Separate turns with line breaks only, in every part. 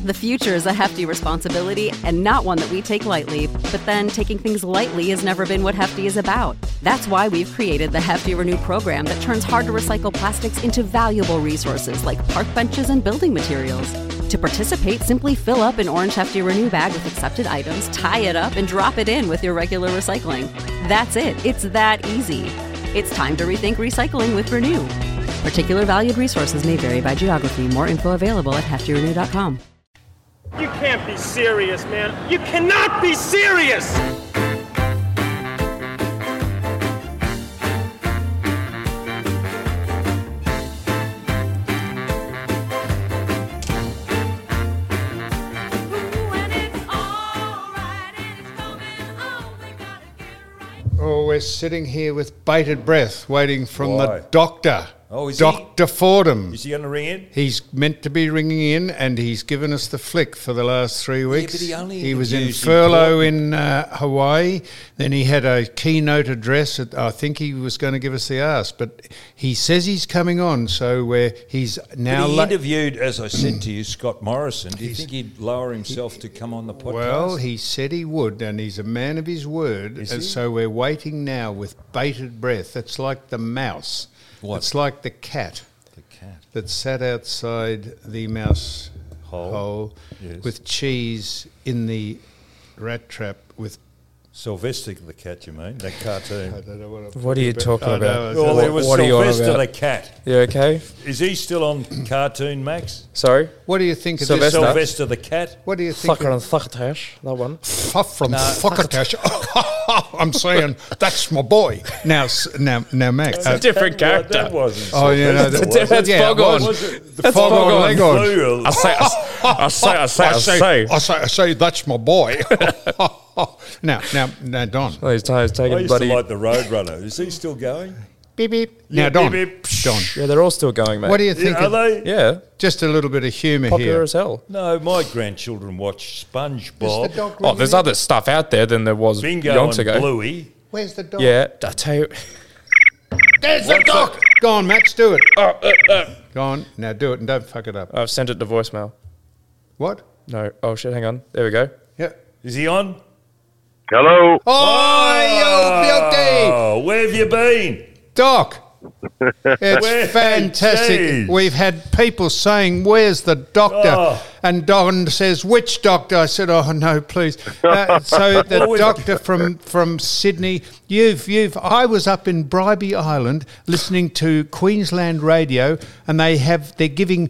The future is a hefty responsibility and not one that we take lightly, but then taking things lightly has never been what Hefty is about. That's why we've created the Hefty Renew program that turns hard-to-recycle plastics into valuable resources like park benches and building materials. To participate, simply fill up an orange Hefty Renew bag with accepted items, tie it up, and drop it in with your regular recycling. That's it. It's that easy. It's time to rethink recycling with Renew. Particular valued resources may vary by geography. More info available at heftyrenew.com.
You can't be serious, man. You cannot be serious!
Oh, we're sitting here with bated breath, waiting from
Why?
the doctor.
Oh, is
Dr. Fordham.
Is he going to ring in?
He's meant to be ringing in, and he's given us the flick for the last 3 weeks.
but he only
was in
interviews
furlough in Hawaii. Then he had a keynote address. I think he was going to give us the arse, but he says he's coming on. So he's now.
But he interviewed, as I said to you, Scott Morrison. Do you think he'd lower himself to come on the podcast?
Well, he said he would, and he's a man of his word.
Is
And
he?
so we're waiting now with bated breath. It's like the mouse.
What?
It's like the cat.
The cat.
That sat outside the mouse hole
Yes.
with cheese in the rat trap with.
Sylvester the cat, you mean? That cartoon.
I don't know what,
What are you talking about?
Well, there was
What are you on
Sylvester
about?
the cat.
You okay?
Is he still on Cartoon Max?
Sorry?
What do you think of
Sylvester?
this?
Sylvester the cat?
What do you think?
Fucker and Thuckatash, that one.
Fuck from Fuckatash. I'm saying that's my boy. Now, Max.
It's a different character.
That wasn't
Oh yeah, no,
Sylvester,
That's- that's
yeah, it
Foghorn.
was.
was it?
The Foghorn Leghorn.
Plural.
I say.
That's my boy. Now, Don.
Oh, he's
I
taking
used
bloody...
to like the Roadrunner. Is he still going?
Beep beep.
Yeah,
Now, Don.
beep, beep.
Don.
Yeah, they're all still going, mate.
What do you think?
Are
of
they?
Yeah,
just a little bit of humour
popular
here?
as hell.
No, my grandchildren watch
Is the
SpongeBob,
dog
Oh, there's
ringing?
other stuff out there than there was
Bingo
yonks
and
ago.
Bluey.
Where's the dog?
Yeah, I tell you...
There's the
What's
dog.
up?
Go on, Max, do it. Go on, now do it and don't fuck it up.
I've sent it to voicemail.
What?
No. Oh, shit, hang on. There we go.
Yeah.
Is he on?
Hello.
Oh, you beauty!
Oh, where have you been?
Doc, it's
Where-
fantastic.
Jeez.
We've had people saying, "Where's the doctor?"
Oh.
And Don says, "Which doctor?" I said, "Oh no, please." So the
Well, we-
doctor from Sydney. I was up in Bribie Island listening to Queensland radio, and they're giving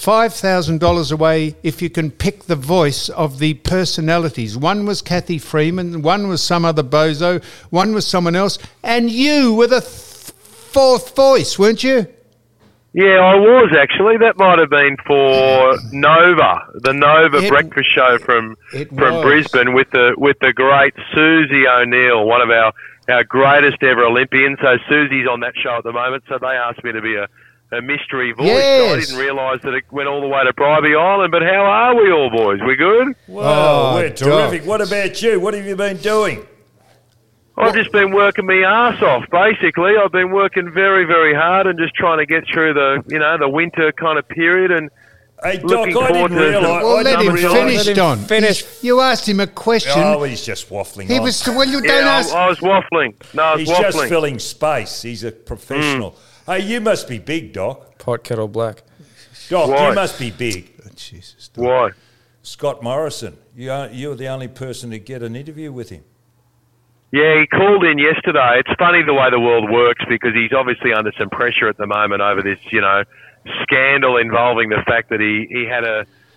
$5,000 away if you can pick the voice of the personalities. One was Kathy Freeman, one was some other bozo, one was someone else, and you were the fourth voice, weren't you?
Yeah, I was actually. That might have been for Nova, the Nova
It-
breakfast show from
it was.
Brisbane with the great Susie O'Neill, one of our greatest ever Olympians. So Susie's on that show at the moment. So they asked me to be a mystery voice.
Yes.
So I didn't realise that it went all the way to Bribie Island. But how are we all, boys? We good?
Wow,
Oh,
we're
Doc.
terrific. What about you? What have you been doing?
I've just been working my arse off, basically. I've been working very, very hard and just trying to get through the winter kind of period. And
Hey, Doc,
Looking
I
forward
didn't
to-
realise.
Well,
I
let
didn't
him
realise-
finish,
Let him
Don.
finish.
You asked him a question.
Oh, he's just waffling
He
on.
was. Well, you don't
yeah,
ask.
I was waffling. No, I was
He's
waffling.
just filling space. He's a professional. Hey, you must be big, Doc.
Pot kettle black.
Doc,
Why?
you must be big.
Jesus.
Why?
Scott Morrison, you're the only person to get an interview with him.
Yeah, he called in yesterday. It's funny the way the world works because he's obviously under some pressure at the moment over this, scandal involving the fact that he had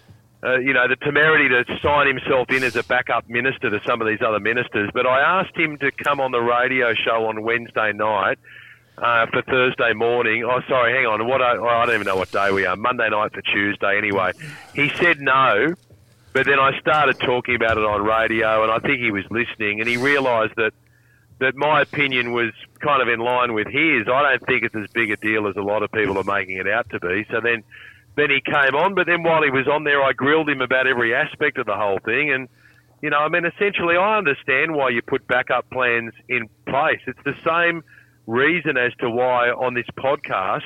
the temerity to sign himself in as a backup minister to some of these other ministers. But I asked him to come on the radio show on Wednesday night for Thursday morning. Oh, sorry, hang on. I don't even know what day we are. Monday night for Tuesday anyway. He said no. But then I started talking about it on radio, and I think he was listening, and he realised that my opinion was kind of in line with his. I don't think it's as big a deal as a lot of people are making it out to be. So then he came on, but then while he was on there, I grilled him about every aspect of the whole thing. And, essentially I understand why you put backup plans in place. It's the same reason as to why on this podcast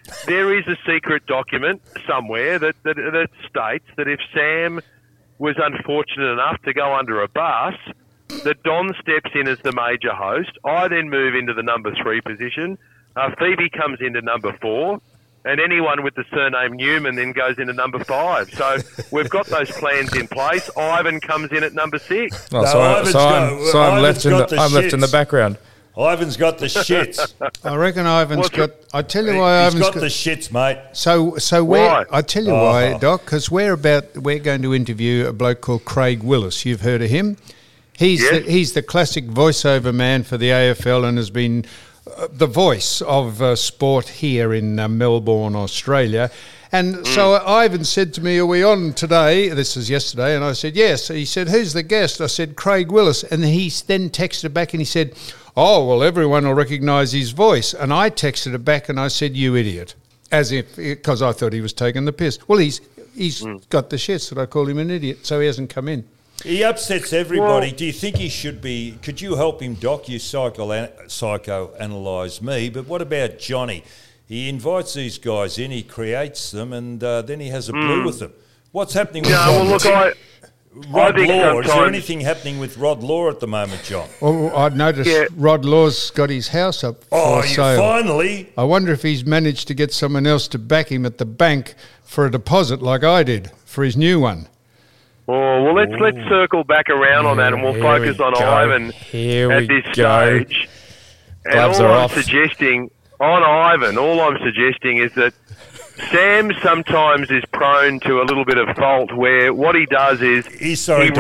there is a secret document somewhere that states that if Sam was unfortunate enough to go under a bus, that Don steps in as the major host. I then move into the number 3 position. Phoebe comes into number 4. And anyone with the surname Newman then goes into number 5. So we've got those plans in place. Ivan comes in at number 6.
Oh,
No,
I'm left in the background.
Ivan's got the shits.
I reckon Ivan's
What's
got. I tell you why
He's
Ivan's
got the shits, mate.
So where?
Why?
I tell you why, Doc. Because we're going to interview a bloke called Craig Willis. You've heard of him? He's the classic voiceover man for the AFL and has been the voice of sport here in Melbourne, Australia. And so Ivan said to me, "Are we on today?" This is yesterday, and I said yes. He said, "Who's the guest?" I said, "Craig Willis." And he then texted back and he said, "Oh, well, everyone will recognise his voice." And I texted it back and I said, "You idiot," as if because I thought he was taking the piss. Well, he's got the shits that I called him an idiot, so he hasn't come in.
He upsets everybody. Well, do you think he should be? Could you help him, Doc? You psychoanalyse me, but what about Johnny? He invites these guys in, he creates them, and then he has a brew with them. What's happening with
Rod Law?
Is there anything happening with Rod Law at the moment, John?
Well, I'd noticed Rod Law's got his house up for sale.
Finally.
I wonder if he's managed to get someone else to back him at the bank for a deposit like I did for his new one.
Oh, well, let's circle back around on that, and we'll focus on Ivan at this stage. And all I'm suggesting on Ivan, is that Sam sometimes is prone to a little bit of fault where what he does is
He's
prone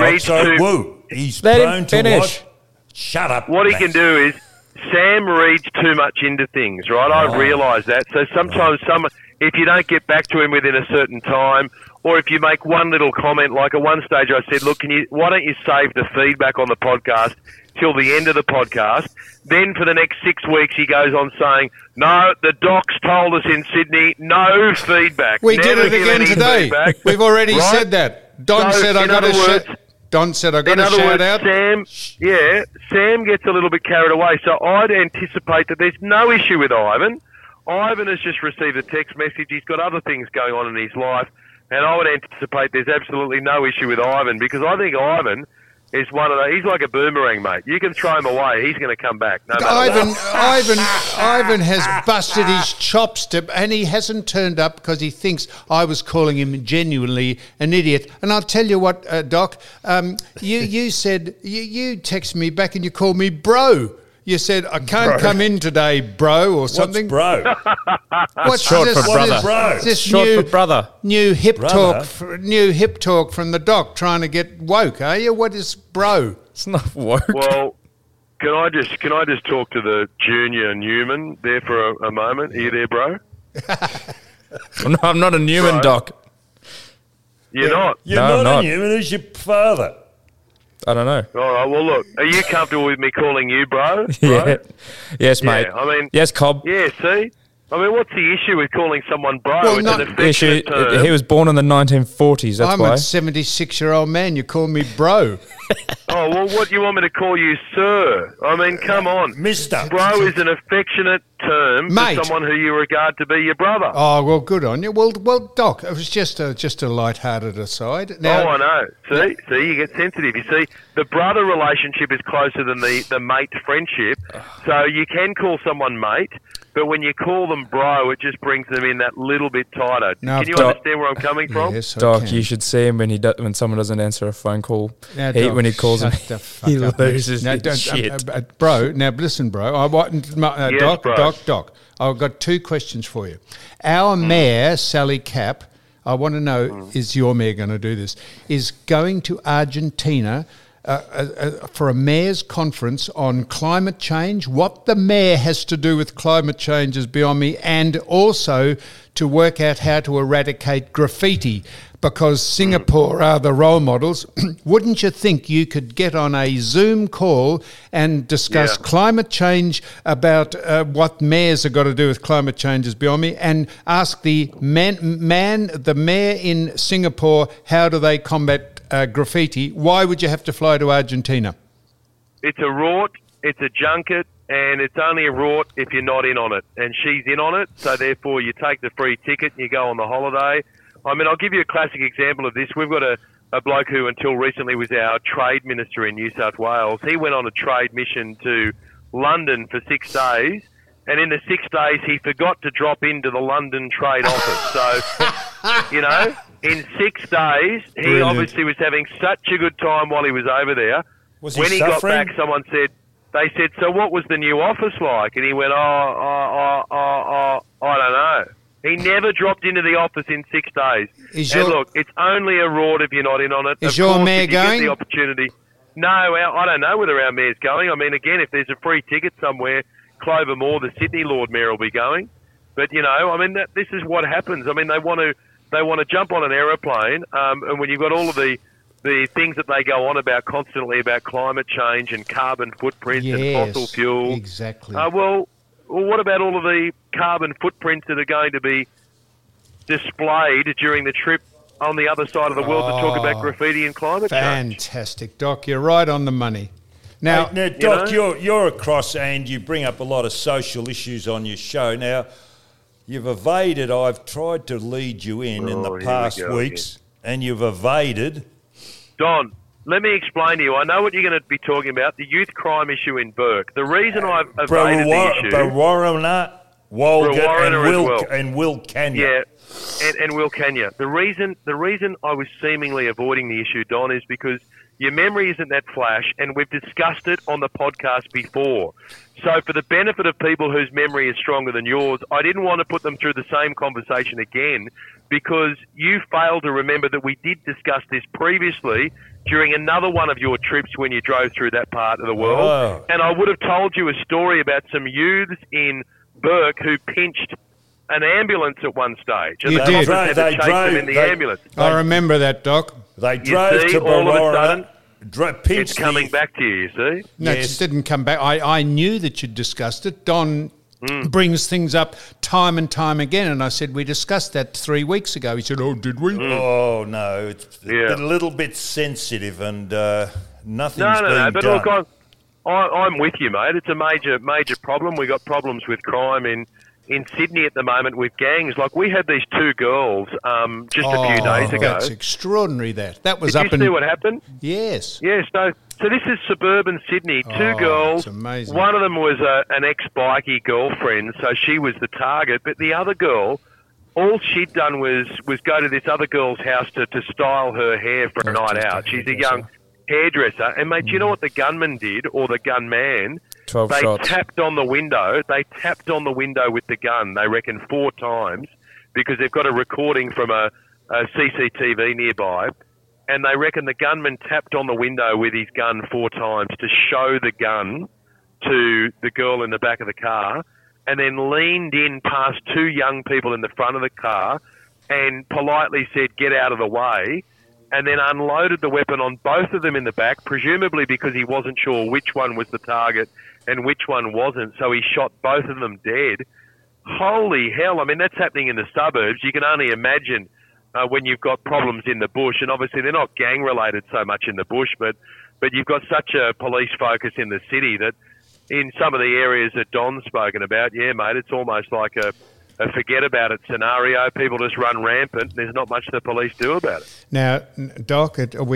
to what? Shut up.
What he can do is Sam reads too much into things, right? I've realised that. So sometimes if you don't get back to him within a certain time, or if you make one little comment, like at one stage I said, look, why don't you save the feedback on the podcast till the end of the podcast? Then for the next 6 weeks he goes on saying, no, the docs told us in Sydney, no feedback.
We did it again today.
Feedback.
We've already said that. Don said I got to shout out. Sam gets a little bit carried away. So I'd anticipate that there's no issue with Ivan. Ivan has just received a text message. He's got other things going on in his life. And I would anticipate there's absolutely no issue with Ivan, because I think Ivan is one of those. He's like a boomerang, mate. You can throw him away, he's going to come back. No matter what. Ivan has busted his chops and he hasn't turned up because he thinks I was calling him genuinely an idiot. And I'll tell you what, Doc, you said you texted me back and you called me bro. You said, I can't come in today, bro, or something.
What's bro?
What's
short for brother.
For brother. New hip talk from the Doc trying to get woke, are you? What is bro?
It's not woke.
Well, can I just talk to the junior Newman there for a moment? Are you there, bro?
I'm not a Newman, bro. Doc.
You're not?
You're not a Newman. Who's your father?
I don't know.
All right, well, look, are you comfortable with me calling you bro?
Yeah. Yes, mate.
Yeah, I mean,
yes, Cobb.
Yeah, see? I mean, what's the issue with calling someone bro?
Well,
it's an affectionate term.
He was born in the 1940s, that's
I'm
why.
a 76-year-old man. You call me bro.
Oh, well, what do you want me to call you, sir? I mean, come on.
Mister.
Bro is an affectionate term
Mate.
for someone who you regard to be your brother.
Oh, well, good on you. Well, Doc, it was just a light-hearted aside. Now,
I know. See, you get sensitive. You see, the brother relationship is closer than the mate friendship. So you can call someone mate, but when you call them bro, it just brings them in that little bit tighter.
Now,
can you
Doc,
understand where I'm coming from?
Yes, I
Doc,
can.
you should see him when someone doesn't answer a phone call.
Now, Doc,
when he calls him,
shut the fuck
he
up,
loses
mate.
his shit.
Bro, now listen, bro.
Yes, bro.
Doc, I've got two questions for you. Our mayor, Sally Capp, I want to know, is your mayor going to do this, is going to Argentina for a mayor's conference on climate change. What the mayor has to do with climate change is beyond me, and also to work out how to eradicate graffiti, because Singapore are the role models. Wouldn't you think you could get on a Zoom call and discuss climate change, about what mayors have got to do with climate change is beyond me, and ask the mayor in Singapore, how do they combat graffiti? Why would you have to fly to Argentina?
It's a rort, it's a junket, and it's only a rort if you're not in on it. And she's in on it, so therefore you take the free ticket and you go on the holiday. I mean, I'll give you a classic example of this. We've got a bloke who until recently was our trade minister in New South Wales. He went on a trade mission to London for 6 days, and in the 6 days he forgot to drop into the London trade office. So, you know, in 6 days, he
Brilliant.
Obviously was having such a good time while he was over there.
Was he
When he
suffering?
got back, they said, so what was the new office like? And he went, I don't know. He never dropped into the office in 6 days. And look, it's only a rort if you're not in on it.
Is
Of
your
course,
mayor
if you get
going?
the opportunity. No, I don't know whether our mayor's going. I mean, again, if there's a free ticket somewhere, Clover Moore, the Sydney Lord Mayor, will be going. But, you know, I mean, this is what happens. I mean, they want to jump on an aeroplane, and when you've got all of the things that they go on about constantly about climate change and carbon footprints and fossil fuel.
Exactly.
Well, what about all of the carbon footprints that are going to be displayed during the trip on the other side of the world to talk about graffiti and climate change?
Fantastic, Doc. You're right on the money. Now,
Now, Doc, you're across and you bring up a lot of social issues on your show. Now, you've evaded. I've tried to lead you in the
here we
past
go
weeks, and you've evaded.
Don, let me explain to you. I know what you're going to be talking about, the youth crime issue in Burke. The reason I've evaded the issue...
Brewarrina, Walgett,
Brewarrina as well.
and Will Kenya.
Yeah, and Will Kenya. The reason I was seemingly avoiding the issue, Don, is because your memory isn't that flash, and we've discussed it on the podcast before. So for the benefit of people whose memory is stronger than yours, I didn't want to put them through the same conversation again because you failed to remember that we did discuss this previously during another one of your trips when you drove through that part of the world.
Oh.
And I would have told you a story about some youths in Burke who pinched an ambulance at one stage. And
You
the
did.
coppers had to chase them in the ambulance.
I remember that, Doc.
They drove
see,
to
all of a sudden,
Brewarrina, pinched
It's coming back to you, see?
No,
Yes.
it just didn't come back. I knew that you'd discussed it. Don brings things up time and time again, and I said, we discussed that 3 weeks ago. He said, oh, did we?
Oh, no, it's
Yeah.
a little bit sensitive and nothing's
No,
been
but
done.
look, I'm with you, mate. It's a major problem. We got problems with crime in Sydney at the moment with gangs. Like we had these two girls just a few days ago.
That's extraordinary, that was
Did
up
you
in...
see what happened?
Yes.
Yeah, so this is suburban Sydney. Two
Oh,
girls.
it's amazing.
One of them was an ex-bikie girlfriend, so she was the target. But the other girl, all she'd done was go to this other girl's house to style her hair for a night
just a
out. She's a
hairdresser.
young hairdresser. And, mate, do you know what the gunman did, or the gunman?
12
They
shots.
tapped on the window. They tapped on the window with the gun, they reckon, 4 times, because they've got a recording from a CCTV nearby. And they reckon the gunman tapped on the window with his gun 4 times to show the gun to the girl in the back of the car, and then leaned in past 2 young people in the front of the car and politely said, get out of the way, and then unloaded the weapon on both of them in the back, presumably because he wasn't sure which one was the target and which one wasn't, so he shot both of them dead. Holy hell, I mean, that's happening in the suburbs. You can only imagine when you've got problems in the bush, and obviously they're not gang-related so much in the bush, but you've got such a police focus in the city that in some of the areas that Don's spoken about, yeah, mate, it's almost like a forget-about-it scenario. People just run rampant. There's not much the police do about it.
Now, Doc,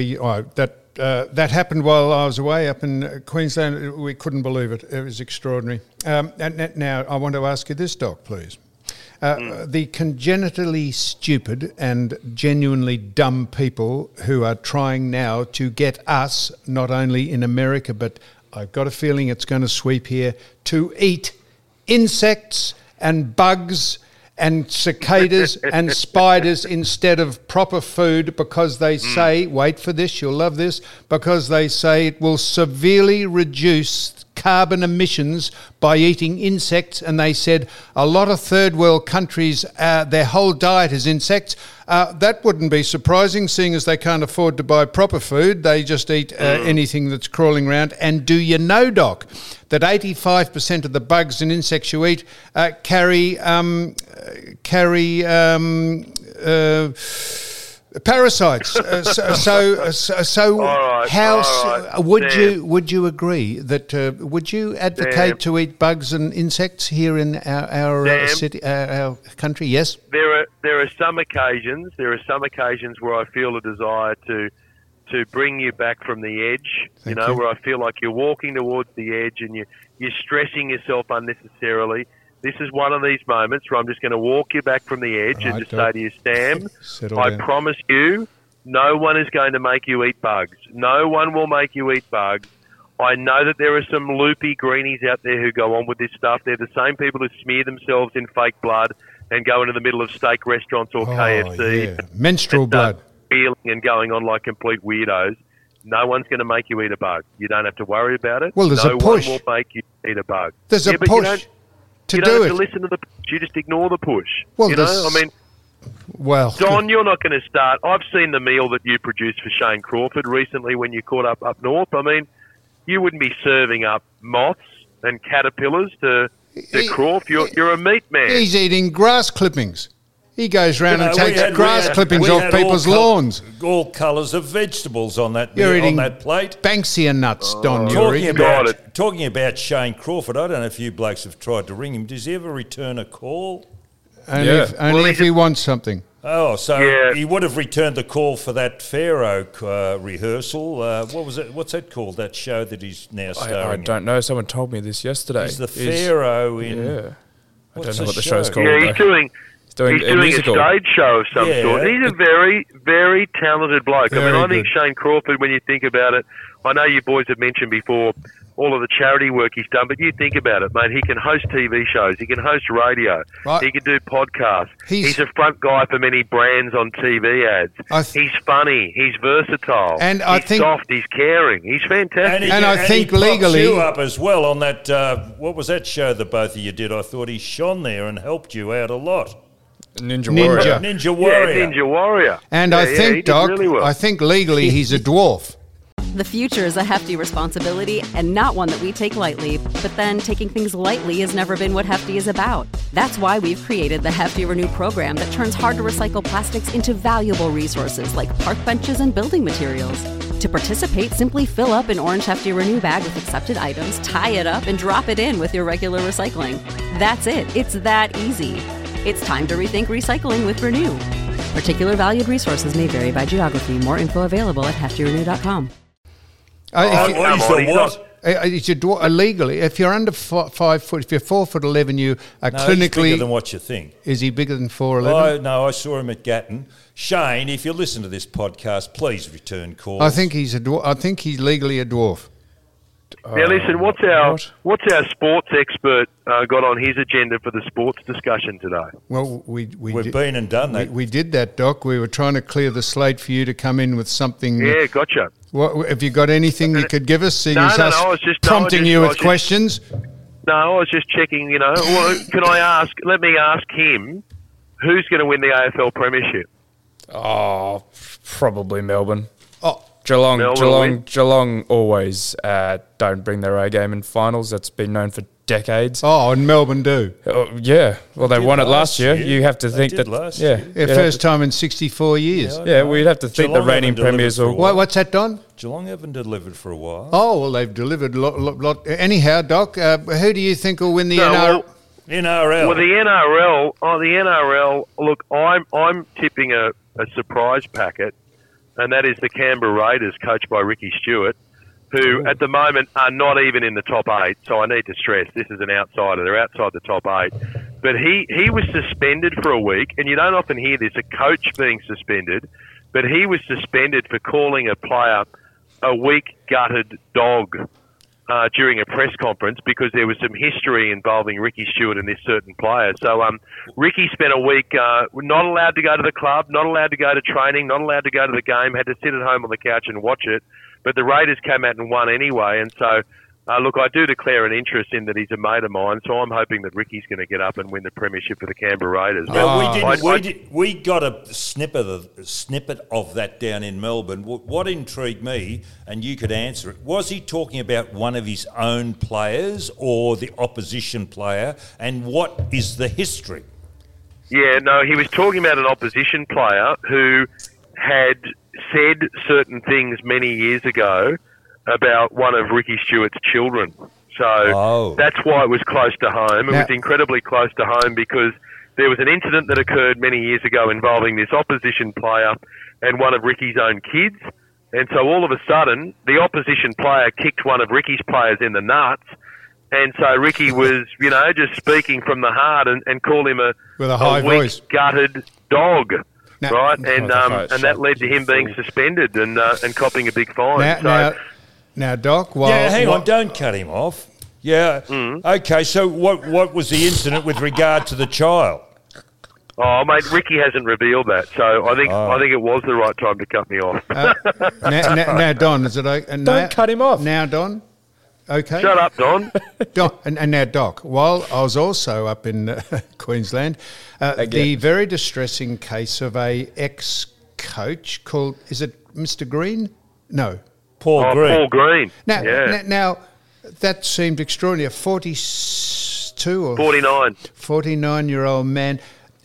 that happened while I was away up in Queensland. We couldn't believe it. It was extraordinary. And now, I want to ask you this, Doc, please. The congenitally stupid and genuinely dumb people who are trying now to get us, not only in America, but I've got a feeling it's going to sweep here, to eat insects and bugs and cicadas and spiders instead of proper food because they say, wait for this, you'll love this, because they say it will severely reduce carbon emissions by eating insects. And they said a lot of third world countries, their whole diet is insects. That wouldn't be surprising, seeing as they can't afford to buy proper food. They just eat anything that's crawling around. And do you know, Doc, that 85% of the bugs and insects you eat carry Parasites. So
All right,
how
all right.
would you agree that would you advocate to eat bugs and insects here in our city, our country? Yes.
There are some occasions where I feel a desire to bring you back from the edge.
Thank
you know,
you.
where I feel like you're walking towards the edge and you're stressing yourself unnecessarily. This is one of these moments where I'm just going to walk you back from the edge and
Right,
just
Doc.
say to you, Sam,
Settle
I
down.
promise you, no one is going to make you eat bugs. No one will make you eat bugs. I know that there are some loopy greenies out there who go on with this stuff. They're the same people who smear themselves in fake blood and go into the middle of steak restaurants or KFC.
Yeah. Menstrual
and start
blood.
feeling and going on like complete weirdos. No one's going to make you eat a bug. You don't have to worry about it.
Well, there's
no
a push.
one will make you eat a bug.
There's a
but you
push
don't-
to
you don't
do
have
it.
to listen to the push. You just ignore the push.
Well,
you know,
there's-
I mean,
Well,
Don, you're not going to start. I've seen the meal that you produced for Shane Crawford recently when you caught up north. I mean, you wouldn't be serving up moths and caterpillars to Crawford. You're a meat man.
he's eating grass clippings. He goes round and
We
takes
had-
grass
we had-
clippings
we
off
had
people's
all
lawns.
All colours of vegetables on that
You're eating
on that plate.
Banksia nuts, Don. You're
Talking
eating.
about, talking about Shane Crawford, I don't know if you blokes have tried to ring him. Does he ever return a call?
Only
Yeah.
only if he wants something.
Oh, so
Yeah.
he would have returned the call for that Fair Oak rehearsal. What was it? What's that called? That show that he's now starring
I
in?
don't know. Someone told me this yesterday.
He's the Pharaoh in.
Yeah. I
What's
don't know
the
what the
show?
show's called.
Yeah,
though.
he's doing
He's doing a
a
musical.
stage show of some
Yeah.
sort. He's a very, very talented bloke. I
Very
mean, I think
good.
Shane Crawford, when you think about it, I know you boys have mentioned before all of the charity work he's done, but you think about it, mate. He can host TV shows. He can host radio.
Right.
He can do podcasts.
He's-
He's a front guy for many brands on TV ads. He's funny. He's versatile.
And I
he's
think-
soft. He's caring. He's fantastic.
And I think
he props
legally-
you up as well on that. What was that show that both of you did? I thought he shone there and helped you out a lot.
Ninja
Ninja.
Warrior.
Ninja
yeah,
Warrior.
Ninja Warrior.
And
Yeah,
I
yeah, he
think,
did
Doc,
really well.
I think legally he's a dwarf.
The future is a hefty responsibility and not one that we take lightly. But then taking things lightly has never been what Hefty is about. That's why we've created the Hefty Renew program that turns hard to recycle plastics into valuable resources like park benches and building materials. To participate, simply fill up an orange Hefty Renew bag with accepted items, tie it up, and drop it in with your regular recycling. That's it. It's that easy. It's time to rethink recycling with Renew. Particular valued resources may vary by geography. More info available at heftyrenew.com.
If you-
What is the what?
It's a legally, if you're under 5 foot, if you're 4'11", you are
No, he's bigger
clinically.
than what you think.
Is he bigger than 4'11"?
No, I saw him at Gatton. Shane, if you listen to this podcast, please return calls.
I think he's a dwarf. I think he's legally a dwarf.
Now listen, what's our sports expert got on his agenda for the sports discussion today?
Well,
We've
did,
been and done that.
we did that, Doc. We were trying to clear the slate for you to come in with something.
Yeah, gotcha.
What, have you got anything you could give us? Seeing
No,
as
no,
us
no, I was just-
prompting
no, I
you
was
with
just-
questions.
No, I was just checking. You know, well, can I ask? Let me ask him, who's going to win the AFL Premiership?
Oh, probably Melbourne.
Oh,
Geelong,
Melbourne win.
Geelong always don't bring their A game in finals. That's been known for decades.
oh, and Melbourne do.
Yeah, well, they
did
won it
last
last year.
year.
You have to
They
think
did
that.
last
Yeah,
year.
Yeah, first time in 64 years.
Yeah.
Yeah, we'd have to think
Geelong
the reigning
haven't delivered
premiers
for a
will.
while.
What's that, Don?
Geelong haven't delivered for a while.
Oh, well, they've delivered a lot. Anyhow, Doc, who do you think will win the
No,
NRL?
well,
NRL.
Well, the NRL. Look, I'm tipping a surprise packet, and that is the Canberra Raiders, coached by Ricky Stewart, who at the moment are not even in the top 8. So I need to stress this is an outsider. They're outside the top 8. But he was suspended for a week, and you don't often hear this, a coach being suspended, but he was suspended for calling a player a weak gutted dog during a press conference because there was some history involving Ricky Stewart and this certain player. So Ricky spent a week not allowed to go to the club, not allowed to go to training, not allowed to go to the game, had to sit at home on the couch and watch it. But the Raiders came out and won anyway. And so, look, I do declare an interest in that he's a mate of mine, so I'm hoping that Ricky's going to get up and win the premiership for the Canberra Raiders.
We got a snippet of that down in Melbourne. What intrigued me, and you could answer it, was he talking about one of his own players or the opposition player, and what is the history?
Yeah, no, he was talking about an opposition player who had said certain things many years ago about one of Ricky Stewart's children. So that's why it was close to home. It was incredibly close to home because there was an incident that occurred many years ago involving this opposition player and one of Ricky's own kids. And so all of a sudden, the opposition player kicked one of Ricky's players in the nuts. And so Ricky was, just speaking from the heart and called him a
high
weak,
voice,
gutted dog, right? And that led to him being suspended and copping a big fine.
Now, Doc,
hang on, don't cut him off. Yeah. Okay, so what was the incident with regard to the child?
Oh, mate, Ricky hasn't revealed that, so I think it was the right time to cut me off.
now, Don, is it okay?
Don't cut him off.
Now, Don. Okay.
Shut up, Don.
Don, and now, Doc, while I was also up in Queensland, the very distressing case of a ex-coach called, is it Mr. Green? No.
Paul Green.
Paul Green.
Now, that seemed extraordinary. A 42 or 49-year-old man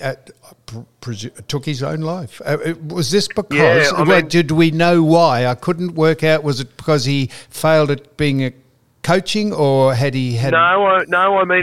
took his own life. Was this because? Did we know why? I couldn't work out. Was it because he failed at being a coaching, or had he had?
No. I mean,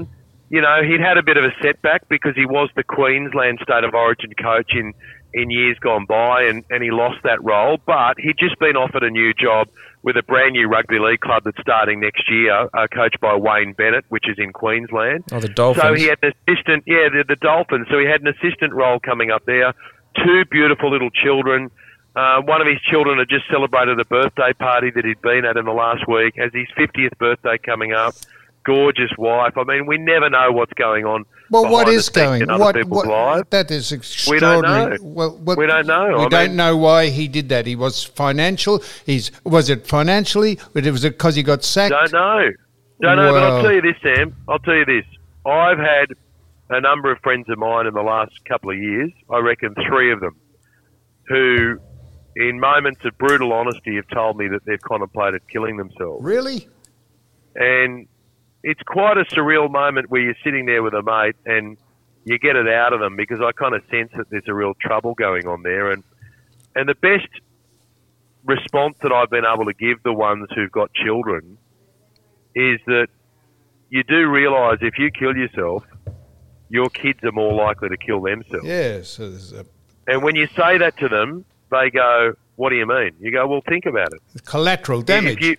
he'd had a bit of a setback because he was the Queensland State of Origin coach in years gone by, and he lost that role. But he'd just been offered a new job with a brand new rugby league club that's starting next year, coached by Wayne Bennett, which is in Queensland.
Oh, the Dolphins.
So he had an assistant, the Dolphins. So he had an assistant role coming up there. Two beautiful little children. One of his children had just celebrated a birthday party that he'd been at in the last week. Has his 50th birthday coming up. Gorgeous wife. I mean, we never know what's going on.
Well, what is going
on?
That is extraordinary.
We don't know.
We don't know why he did that. He was financial. Was it financially? Was it because he got sacked?
Don't know. But I'll tell you this, Sam. I've had a number of friends of mine in the last couple of years, I reckon 3 of them, who in moments of brutal honesty have told me that they've contemplated killing themselves.
Really?
And it's quite a surreal moment where you're sitting there with a mate and you get it out of them, because I kind of sense that there's a real trouble going on there. And the best response that I've been able to give the ones who've got children is that you do realise if you kill yourself, your kids are more likely to kill themselves.
Yes.
And when you say that to them, they go, "What do you mean?" You go, "Well, think about it.
Collateral damage."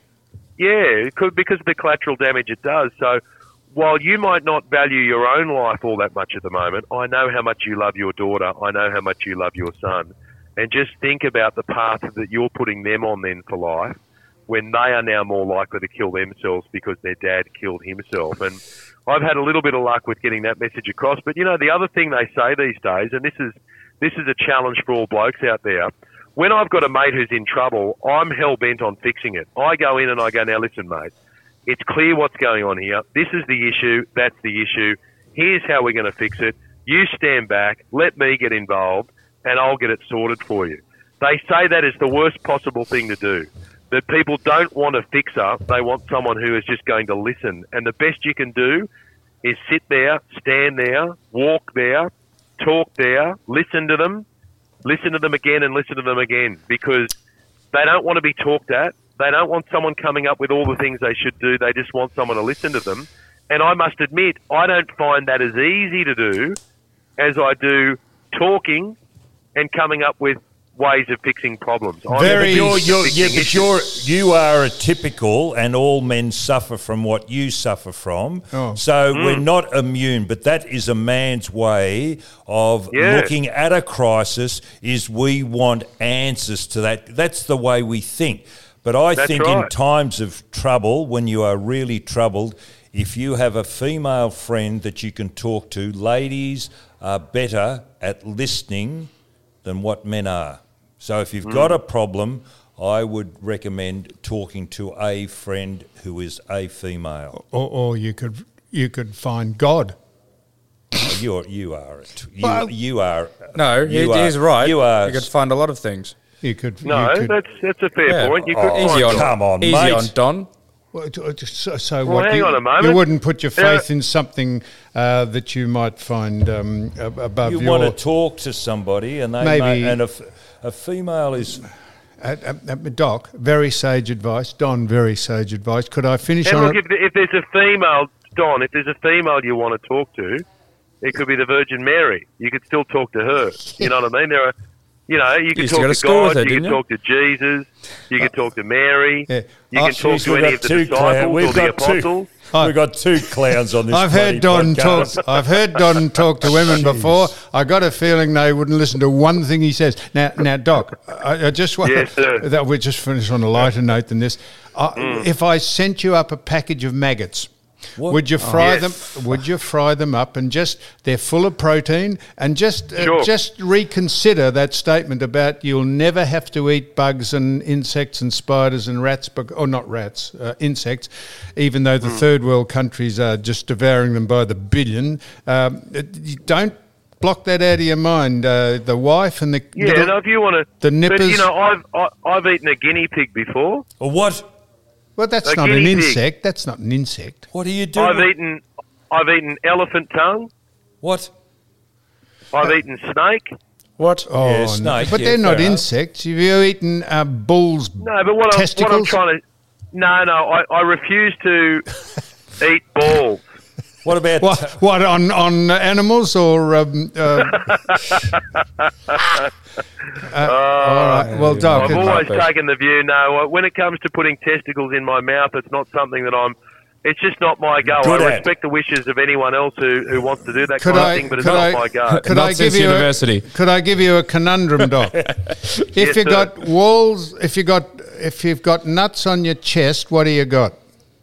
It could, because of the collateral damage it does. So while you might not value your own life all that much at the moment, I know how much you love your daughter. I know how much you love your son. And just think about the path that you're putting them on then for life, when they are now more likely to kill themselves because their dad killed himself. And I've had a little bit of luck with getting that message across. But, the other thing they say these days, and this is a challenge for all blokes out there, when I've got a mate who's in trouble, I'm hell-bent on fixing it. I go in and I go, "Now listen, mate, it's clear what's going on here. This is the issue. That's the issue. Here's how we're going to fix it. You stand back, let me get involved, and I'll get it sorted for you." They say that is the worst possible thing to do. That people don't want a fixer. They want someone who is just going to listen. And the best you can do is sit there, stand there, walk there, talk there, listen to them again and listen to them again, because they don't want to be talked at. They don't want someone coming up with all the things they should do. They just want someone to listen to them. And I must admit, I don't find that as easy to do as I do talking and coming up with ways of fixing problems.
You are a typical, and all men suffer from what you suffer from. We're not immune, but that is a man's way of looking at a crisis, is we want answers to that. That's the way we think. But I think in times of trouble, when you are really troubled, if you have a female friend that you can talk to, ladies are better at listening than what men are. So if you've got a problem, I would recommend talking to a friend who is a female.
Or you could find God.
You are.
No, he's right. You could find a lot of things.
That's a fair point. You could
easy on.
Come on,
easy
mate.
on Don.
Hang on a moment.
You wouldn't put your faith in something that you might find above
you
your...
want to talk to somebody, and they
maybe...
A female is...
Doc, very sage advice. Don, very sage advice. Could I finish
And
on
look,
it?
if there's a female, Don, if there's a female you want to talk to, it could be the Virgin Mary. You could still talk to her. You know what I mean? There are, you could
used to
talk
go to
to
school with
God,
her,
you
didn't
could
you?
talk to Jesus, you could talk to Mary,
Yeah.
you can talk
Jeez,
to
we've
any
got
of the
two
disciples
clowns.
or
We've
the
got two.
apostles.
We've got two clowns on this.
I've heard
bloody
Don talk.
podcast.
I've heard Don talk to women before. I got a feeling they wouldn't listen to one thing he says. Now, Doc, I just want
Yes, sir.
that we just finish on a lighter note than this. If I sent you up a package of maggots,
What?
would you fry
Yes.
them? Would you fry them up and they're full of protein and
Sure.
just reconsider that statement about you'll never have to eat bugs and insects and spiders and rats, or not rats, insects, even though the third world countries are just devouring them by the billion. You don't block that out of your mind. The wife and the
Yeah, no, if you want to...
the nippers.
But, I've eaten a guinea pig before.
Or what?
Well, that's
a
not an
guinea pig.
insect. That's not an insect.
What are you doing?
I've eaten elephant tongue.
What?
I've eaten snake.
What?
Oh,
Yeah,
no.
snake,
But
yeah,
they're not
fair enough.
insects. Have you eaten bull's
No, but what I'm
testicles?
trying to... No, I refuse to eat balls.
What about...
What on animals or? All right. Well, Doc,
I've always taken the view, no, when it comes to putting testicles in my mouth, it's not something that it's just not my go.
Good
I
at.
respect the wishes of anyone else who wants to do that
Could
kind
I-
of thing, but it's
could
not
I-
my go.
could
Not
I give
since
you
university.
could I give you a conundrum, Doc? If
Yes,
you
sir.
got walls, if you've got nuts on your chest, what do you got?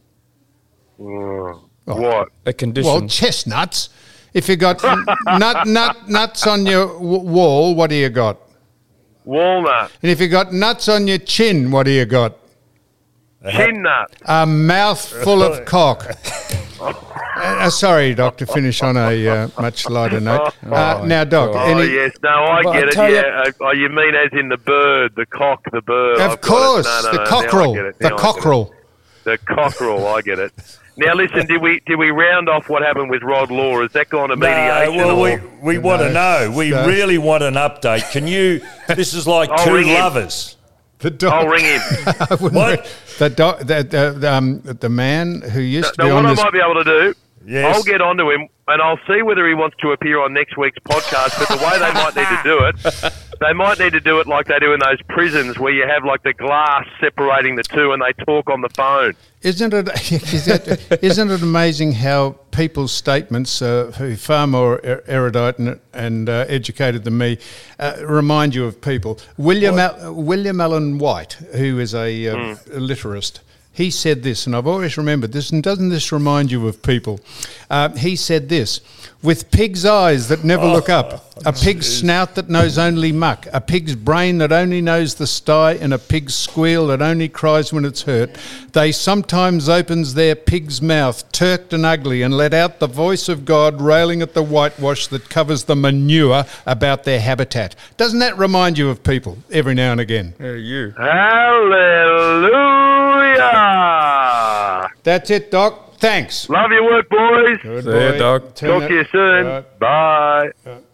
What?
A condition.
Well, chestnuts. If you got nuts on your wall, what do you got?
Walnut.
And if you got nuts on your chin, what do you got?
Chin nut.
A mouthful of cock. Sorry, Doc, to finish on a much lighter note. Now, Doc,
Oh, yes. No, I
Well,
get
I
it,
tell you-
yeah. You mean as in the bird, the cock, the bird.
of
I've got it.
course,
No,
the
now I
cockerel,
get it.
the
Now I get it.
cockerel.
The cockerel, I get it. Now, listen, did we round off what happened with Rod Law? Has that gone to
No,
mediation?
well,
or?
we want to know. We
No.
really want an update. Can you... This is like
I'll
two
ring him.
lovers.
The Doc.
I'll ring him.
I wouldn't
What?
re- the man who used to be
Now,
on
what I
this.
might be able to do,
Yes.
I'll get onto him and I'll see whether he wants to appear on next week's podcast. But the way they might need to do it, they might need to do it like they do in those prisons where you have like the glass separating the two and they talk on the phone.
Isn't it amazing how people's statements, who are far more erudite and educated than me, remind you of people? William Allen White, who is a literist, he said this, and I've always remembered this, and doesn't this remind you of people? He said this: with pig's eyes that never look up, a pig's snout that knows only muck, a pig's brain that only knows the sty, and a pig's squeal that only cries when it's hurt, they sometimes opens their pig's mouth, turked and ugly, and let out the voice of God railing at the whitewash that covers the manure about their habitat. Doesn't that remind you of people every now and again?
Yeah, you.
Hallelujah!
That's it, Doc. Thanks.
Love your work, boys.
Good
See ya,
boy.
Doc.
Turn
Talk
that-
to you soon. Bye.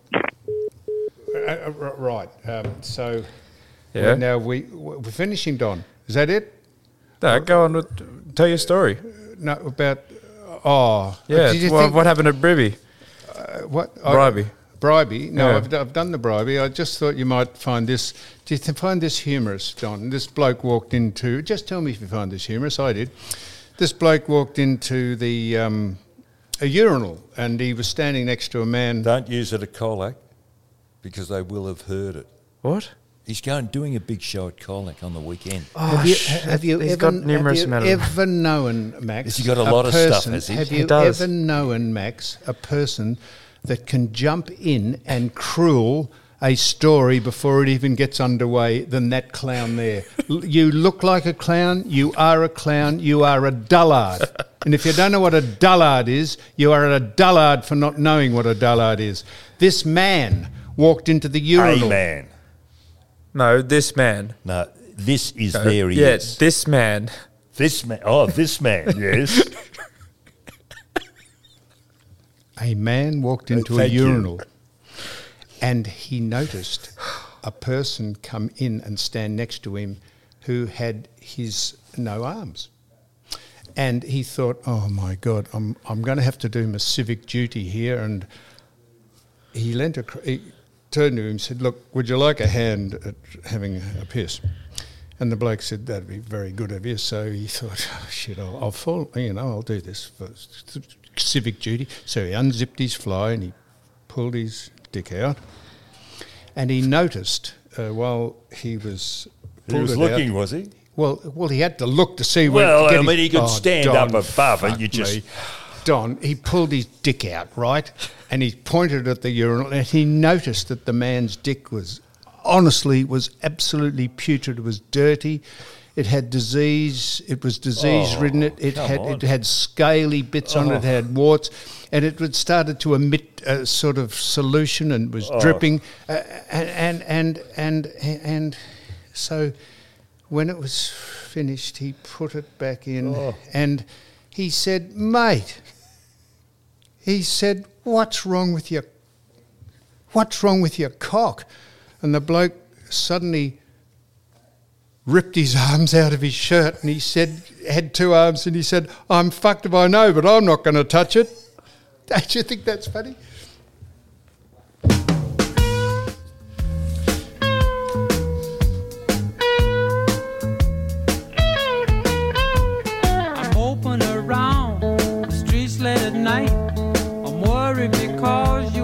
Right. So
Yeah.
now we're finishing, Don. Is that it?
No, go on with tell your story.
No, about
Yeah.
Did you
Well,
think,
what happened at Bribby?
what
Bribey.
Bribey? No,
Yeah.
I've done the Bribey. I just thought you might find this. Do you find this humorous, Don? This bloke walked into. Just tell me if you find this humorous. I did. This bloke walked into the a urinal, and he was standing next to a man.
Don't use it at Colac because they will have heard it.
What?
He's doing a big show at Colac on the weekend.
Have you
He's
ever,
got numerous
have you
amount of-
ever known, Max?
Has he got a lot of stuff,
person-
has he?
Have
He
you
does.
ever known, Max, a person that can jump in and cruel a story before it even gets underway than that clown there? You look like a clown. You are a clown. You are a dullard. And if you don't know what a dullard is, you are a dullard for not knowing what a dullard is. This man walked into the urinal.
Hey, man.
No, this man.
No, this is there he
Yeah,
is.
this man.
This man. Oh, this man, yes.
A man walked into a
Thank you.
urinal and he noticed a person come in and stand next to him who had his no arms. And he thought, oh my God, I'm going to have to do my civic duty here. And he turned to him and said, look, would you like a hand at having a piss? And the bloke said, that'd be very good of you. So he thought, oh, shit, I'll fall, I'll do this for civic duty. So he unzipped his fly and he pulled his dick out. And he noticed while he was...
He was looking, was he?
Well, he had to look to see where...
Well, I mean, he could stand up above and you just...
Don, he pulled his dick out, right? And he pointed at the urinal and he noticed that the man's dick was absolutely putrid. It was dirty. It had disease. It was disease-ridden. It had scaly bits on it. It had warts. And it had started to emit a sort of solution and was dripping. And so when it was finished, he put it back in and he said, mate, he said, what's wrong with your cock? And the bloke suddenly ripped his arms out of his shirt and he said, had two arms, and he said, I'm fucked if I know, but I'm not going to touch it. Don't you think that's funny?
I'm open around the streets late at night. I'm worried because you